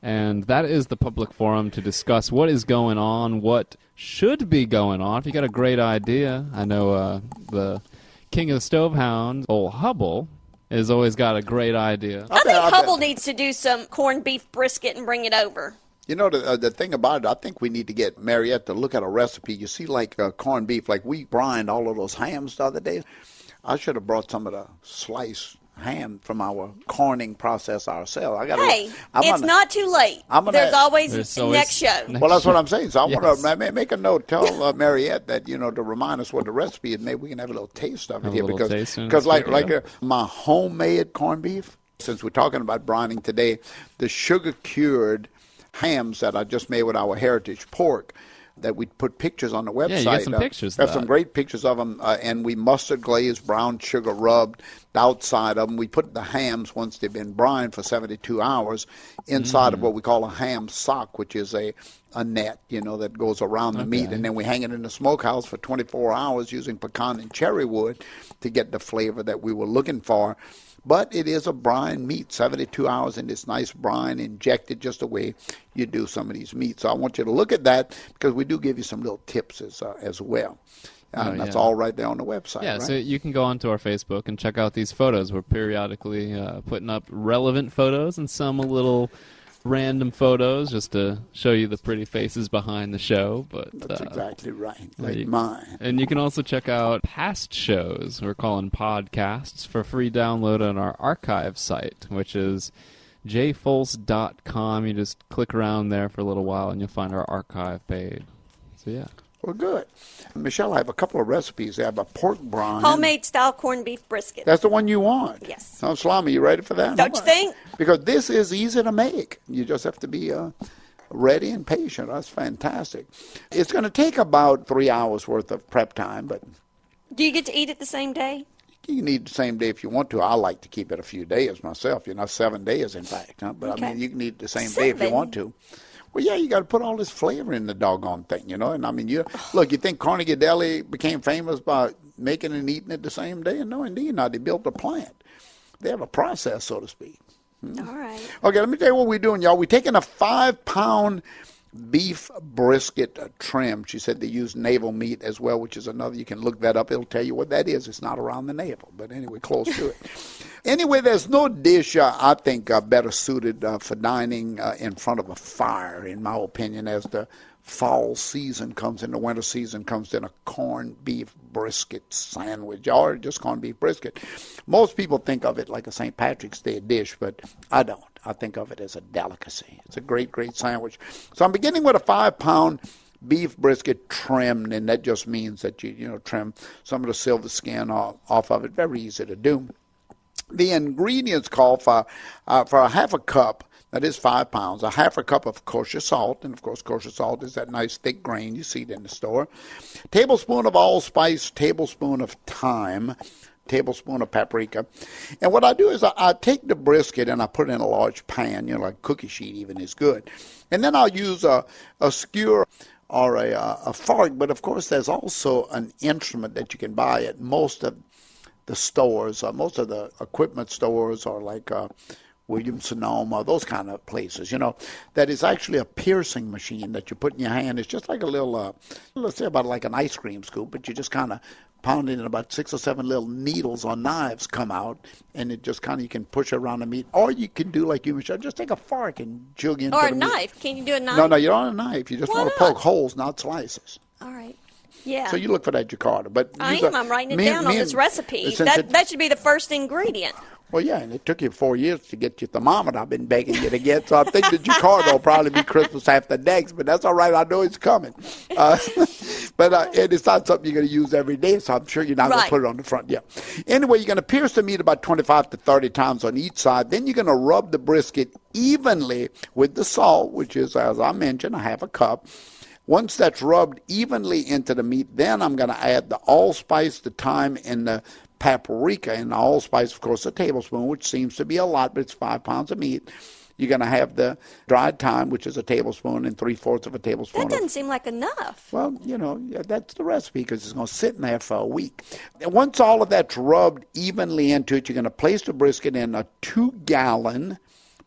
And that is the public forum to discuss what is going on, what should be going on. If you got a great idea, I know uh, the king of the Stovehound, old Hubble, has always got a great idea. I think Hubble needs to do some corned beef brisket and bring it over. You know, the, uh, the thing about it, I think we need to get Mariette to look at a recipe. You see, like uh, corned beef, like we brined all of those hams the other day. I should have brought some of the sliced ham from our corning process ourselves. I got. Hey, I'm it's gonna, not too late. I'm gonna, There's always There's next always show. next Well, that's what I'm show. saying. So I Yes. want to make a note. Tell uh, Mariette that, you know, to remind us what the recipe is. Maybe we can have a little taste of it Have a here little because taste in the because like like studio. uh, my homemade corned beef. Since we're talking about brining today, the sugar cured hams that I just made with our heritage pork. That we put pictures on the website. Yeah, you got some uh, pictures of Have some that. great pictures of them, uh, and we mustard glazed brown sugar rubbed the outside of them. We put the hams once they've been brined for seventy-two hours inside Mm. of what we call a ham sock, which is a a net, you know, that goes around the meat, Okay. and then we hang it in the smokehouse for twenty-four hours using pecan and cherry wood to get the flavor that we were looking for. But it is a brine meat, seventy-two hours in this nice brine, injected just the way you do some of these meats. So I want you to look at that because we do give you some little tips as uh, as well. Uh, Oh, and that's yeah. all right there on the website. Yeah, right? so you can go onto our Facebook and check out these photos. We're periodically uh, putting up relevant photos and some a little random photos just to show you the pretty faces behind the show. But That's uh, exactly right, yeah, like you- mine. And you can also check out past shows. We're calling podcasts for free download on our archive site, which is j fulse dot com. You just click around there for a little while and you'll find our archive page. So yeah. Well, good. Michelle, I have a couple of recipes. I have a pork brine. Homemade style corned beef brisket. That's the one you want. Yes. So, Salami, you ready for that? Don't you think? Because this is easy to make. You just have to be uh, ready and patient. That's fantastic. It's going to take about three hours worth of prep time, but Do you get to eat it the same day? you can eat the same day if you want to. I like to keep it a few days myself, you know, seven days in fact. Huh? But Okay. I mean, you can eat the same day if you Seven? want to. Well, yeah, you got to put all this flavor in the doggone thing, you know. And I mean, you look, you think Carnegie Deli became famous by making and eating it the same day? No, indeed not. They built a plant. They have a process, so to speak. All right. Okay, let me tell you what we're doing, y'all. We're taking a five-pound beef brisket uh, trim. She said they use navel meat as well, which is another. You can look that up. It'll tell you what that is. It's not around the navel, but anyway, close to it. Anyway, there's no dish uh, I think uh, better suited uh, for dining uh, in front of a fire, in my opinion, as the fall season comes in, the winter season comes in, a corned beef brisket sandwich, or just corned beef brisket. Most people think of it like a Saint Patrick's Day dish, but I don't. I think of it as a delicacy. It's a great, great sandwich. So I'm beginning with a five-pound beef brisket trimmed, and that just means that you, you know, trim some of the silver skin off, off of it. Very easy to do. The ingredients call for uh, for a half a cup, that is five pounds, a half a cup of kosher salt, and of course kosher salt is that nice thick grain you see it in the store. Tablespoon of allspice, tablespoon of thyme, tablespoon of paprika. And what I do is I, I take the brisket and I put it in a large pan, you know, like cookie sheet even is good. And then I'll use a, a skewer or a, a fork, but of course there's also an instrument that you can buy at most of the stores, uh, most of the equipment stores, or like uh, Williams-Sonoma, those kind of places, you know, that is actually a piercing machine that you put in your hand. It's just like a little, uh, let's say about like an ice cream scoop, but you just kind of pound it, and about six or seven little needles or knives come out, and it just kind of, you can push it around the meat. Or you can do like you, Michelle, just take a fork and jug into Or a the meat. knife. Can you do a knife? No, no, you don't want a knife. You just Why want to not? poke holes, not slices. All right. Yeah. So you look for that, Jakarta. But I use am. a- I'm writing it me- down on me this and- recipe. since That it- that should be the first ingredient. Well, yeah, and it took you four years to get your thermometer I've been begging you to get, so I think the Jakarta will probably be Christmas after next, but that's all right. I know it's coming. Uh, but uh, and it's not something you're going to use every day, so I'm sure you're not going Right. to put it on the front. Yeah. Anyway, you're going to pierce the meat about twenty-five to thirty times on each side. Then you're going to rub the brisket evenly with the salt, which is, as I mentioned, a half a cup. Once that's rubbed evenly into the meat, then I'm going to add the allspice, the thyme, and the paprika. And the allspice, of course, a tablespoon, which seems to be a lot, but it's five pounds of meat. You're going to have the dried thyme, which is a tablespoon, and three-fourths of a tablespoon. That of- doesn't seem like enough. well, you know, yeah, that's the recipe because it's going to sit in there for a week. And once all of that's rubbed evenly into it, you're going to place the brisket in a two-gallon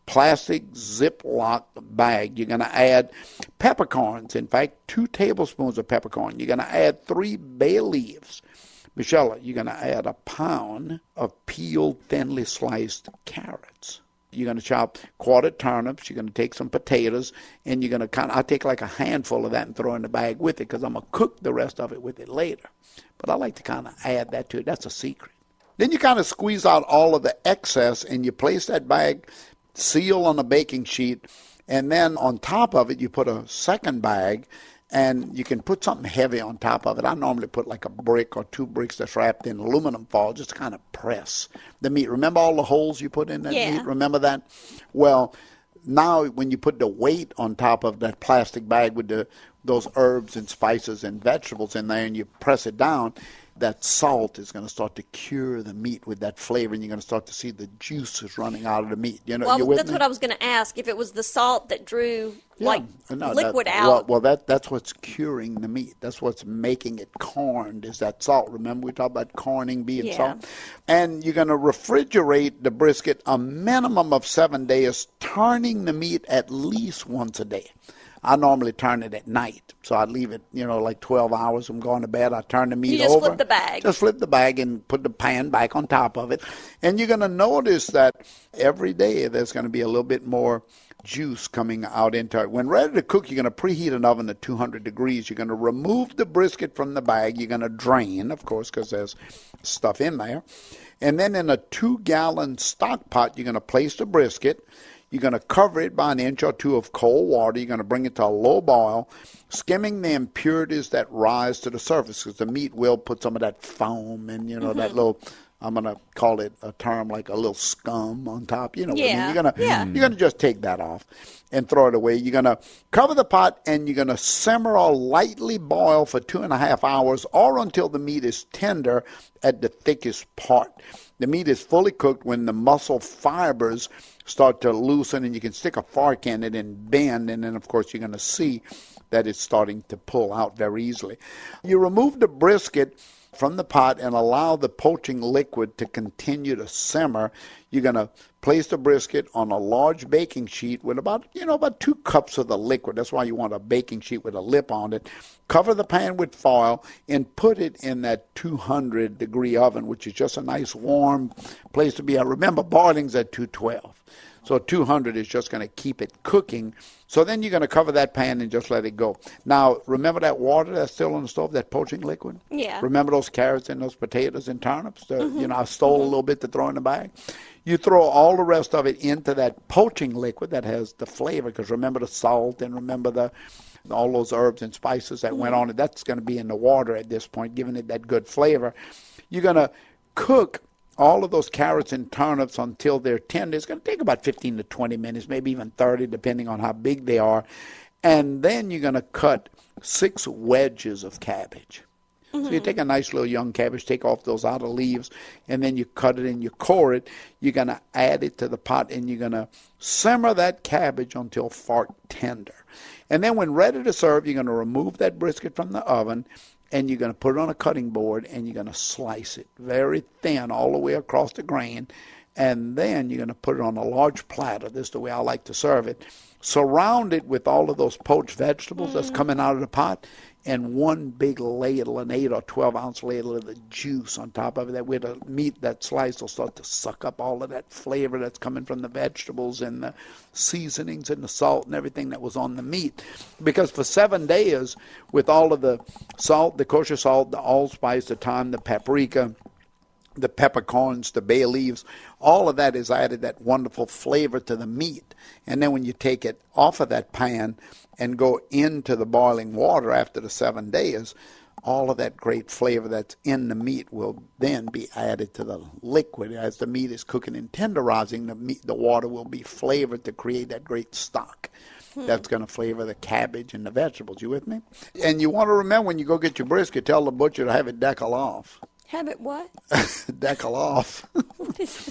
plastic Ziploc bag. You're going to add peppercorns. In fact, two tablespoons of peppercorn. You're going to add three bay leaves. Michelle, you're going to add a pound of peeled, thinly sliced carrots. You're going to chop quartered turnips. You're going to take some potatoes, and you're going to kind of, I'll take like a handful of that and throw in the bag with it because I'm going to cook the rest of it with it later. But I like to kind of add that to it. That's a secret. Then you kind of squeeze out all of the excess, and you place that bag seal on a baking sheet, and then on top of it you put a second bag, and you can put something heavy on top of it. I normally put like a brick or two bricks that's wrapped in aluminum foil just to kind of press the meat. Remember all the holes you put in that yeah. meat? Remember that? Well, now when you put the weight on top of that plastic bag with the those herbs and spices and vegetables in there, and you press it down, that salt is going to start to cure the meat with that flavor, and you're going to start to see the juices running out of the meat. You know, well, you with that's me? what I was going to ask. If it was the salt that drew Yeah. like No, liquid that, out. Well, well, that that's what's curing the meat. That's what's making it corned is that salt. Remember we talked about corning being Yeah. salt? And you're going to refrigerate the brisket a minimum of seven days, turning the meat at least once a day. I normally turn it at night, so I leave it, you know, like twelve hours from going to bed. I turn the meat You just over. flip the bag. Just flip the bag and put the pan back on top of it. And you're going to notice that every day there's going to be a little bit more juice coming out into it. When ready to cook, you're going to preheat an oven at two hundred degrees. You're going to remove the brisket from the bag. You're going to drain, of course, because there's stuff in there. And then in a two-gallon stock pot, you're going to place the brisket. You're going to cover it by an inch or two of cold water. You're going to bring it to a low boil, skimming the impurities that rise to the surface, because the meat will put some of that foam and, you know, mm-hmm. that little, I'm going to call it a term like a little scum on top. You know what I mean? Yeah. You're going to Yeah. you're going to just take that off and throw it away. You're going to cover the pot, and you're going to simmer or lightly boil for two and a half hours or until the meat is tender at the thickest part. The meat is fully cooked when the muscle fibers start to loosen, and you can stick a fork in it and bend, and then, of course, you're going to see that it's starting to pull out very easily. You remove the brisket from the pot and allow the poaching liquid to continue to simmer. You're going to place the brisket on a large baking sheet with about, you know, about two cups of the liquid. That's why you want a baking sheet with a lip on it. Cover the pan with foil and put it in that two hundred degree oven, which is just a nice warm place to be. I remember boiling's at two twelve. So two hundred is just going to keep it cooking. So then you're going to cover that pan and just let it go. Now, remember that water that's still on the stove, that poaching liquid? Yeah. Remember those carrots and those potatoes and turnips? The, Mm-hmm. You know, I stole mm-hmm. a little bit to throw in the bag. You throw all the rest of it into that poaching liquid that has the flavor, because remember the salt and remember the all those herbs and spices that mm-hmm. went on it. That's going to be in the water at this point, giving it that good flavor. You're going to cook all of those carrots and turnips until they're tender. It's going to take about fifteen to twenty minutes, maybe even thirty, depending on how big they are. And then you're going to cut six wedges of cabbage. Mm-hmm. So you take a nice little young cabbage, take off those outer leaves, and then you cut it and you core it. You're going to add it to the pot, and you're going to simmer that cabbage until fork tender. And then when ready to serve, you're going to remove that brisket from the oven, and you're going to put it on a cutting board, and you're going to slice it very thin all the way across the grain. And then you're going to put it on a large platter. This is the way I like to serve it. Surround it with all of those poached vegetables mm. that's coming out of the pot, and one big ladle, an eight or twelve ounce ladle of the juice on top of it. That way the meat, that slice, will start to suck up all of that flavor that's coming from the vegetables and the seasonings and the salt and everything that was on the meat. Because for seven days, with all of the salt, the kosher salt, the allspice, the thyme, the paprika, the peppercorns, the bay leaves, all of that is added that wonderful flavor to the meat. And then when you take it off of that pan and go into the boiling water after the seven days, all of that great flavor that's in the meat will then be added to the liquid. As the meat is cooking and tenderizing, the meat, the water will be flavored to create that great stock. Hmm. That's going to flavor the cabbage and the vegetables. You with me? And you want to remember, when you go get your brisket, tell the butcher to have it deckle off. Have it what? Deckle off. What is that?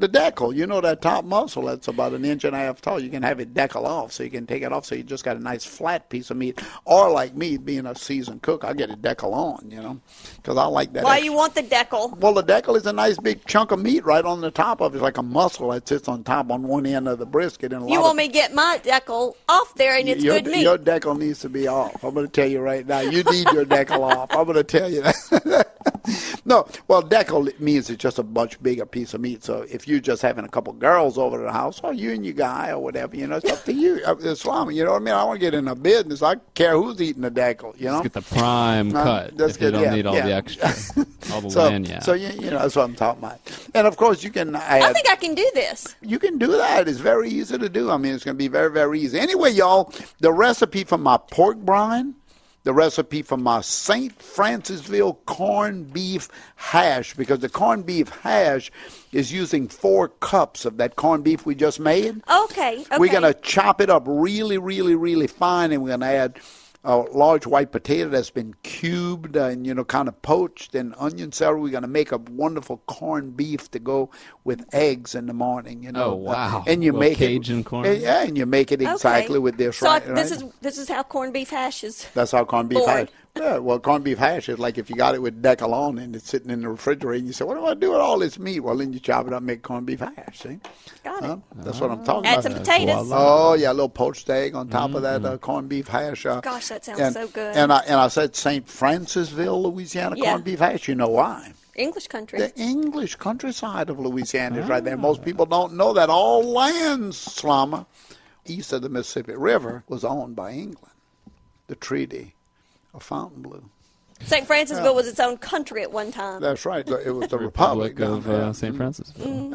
the decal, you know that top muscle that's about an inch and a half tall, you can have it decal off, so you can take it off, so you just got a nice flat piece of meat. Or like me, being a seasoned cook, I get it decal on, you know, because I like that. Why extra. you want the decal? Well, the decal is a nice big chunk of meat right on the top of it. It's like a muscle that sits on top on one end of the brisket. And a You lot want of, me to get my decal off there, and it's your, good meat. Your decal needs to be off. I'm going to tell you right now. You need your decal off. I'm going to tell you that. No, well, decal means it's just a much bigger piece of meat. So if you're just having a couple girls over to the house, or you and your guy, or whatever, you know, it's up to you. Islam, you know what I mean? I want to get in a business. I don't care who's eating the decal, you know? Let's get the prime Uh, cut let's if you get- don't yeah, need all yeah. the extra, all the So, lanyard. so you, you know, that's what I'm talking about. And, of course, you can add... I think I can do this. You can do that. It's very easy to do. I mean, it's going to be very, very easy. Anyway, y'all, the recipe for my pork brine, the recipe for my Saint Francisville corned beef hash, because the corned beef hash is using four cups of that corned beef we just made. Okay, okay. We're going to chop it up really, really, really fine, and we're going to add a large white potato that's been cubed and, you know, kind of poached, and onion celery. We're going to make a wonderful corned beef to go with eggs in the morning, you know. Oh, wow. And you Little make Cajun it, corn. Yeah, and you make it exactly Okay. with this, So I- right? this right? is this is how corned beef hash is. That's how corned beef born. hash. Yeah, well, corned beef hash is like if you got it with decal on and it's sitting in the refrigerator, and you say, what do I do with all this meat? Well, then you chop it up and make corned beef hash, see? Got it. Huh? That's what I'm talking Add about. some potatoes. Oh, yeah, a little poached egg on top of that uh, corned beef hash. Uh, Gosh, that sounds and, so good. And I, and I said Saint Francisville, Louisiana Yeah. corned beef hash. You know why? English country. The English countryside of Louisiana is right there. Most people don't know that all lands, Slama, east of the Mississippi River was owned by England. The Treaty of Fontainebleau. Saint Francisville was its own country at one time. That's right. It was the Republic, Republic of down there. uh, Saint Francis.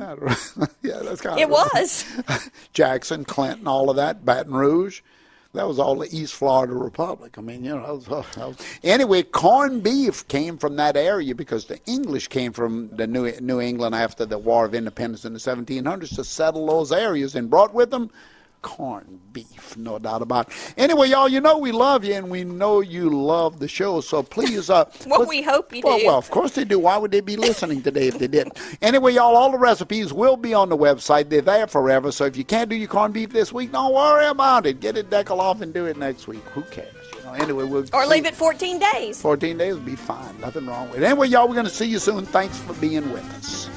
Mm. Yeah, that's kind It of was. Jackson, Clinton, all of that, Baton Rouge. That was all the East Florida Republic. I mean, you know. That was, uh, that was. Anyway, corned beef came from that area because the English came from the New New England after the War of Independence in the seventeen hundreds to settle those areas and brought with them corned beef, no doubt about it. Anyway, y'all, you know we love you and we know you love the show, so please. Uh, Well, let's- we hope you well, do. Well, of course they do. Why would they be listening today if they didn't? Anyway, y'all, all the recipes will be on the website. They're there forever, so if you can't do your corned beef this week, don't worry about it. Get it decal off and do it next week. Who cares? You know. Anyway, we'll Or see- leave it fourteen days. fourteen days will be fine. Nothing wrong with it. Anyway, y'all, we're going to see you soon. Thanks for being with us.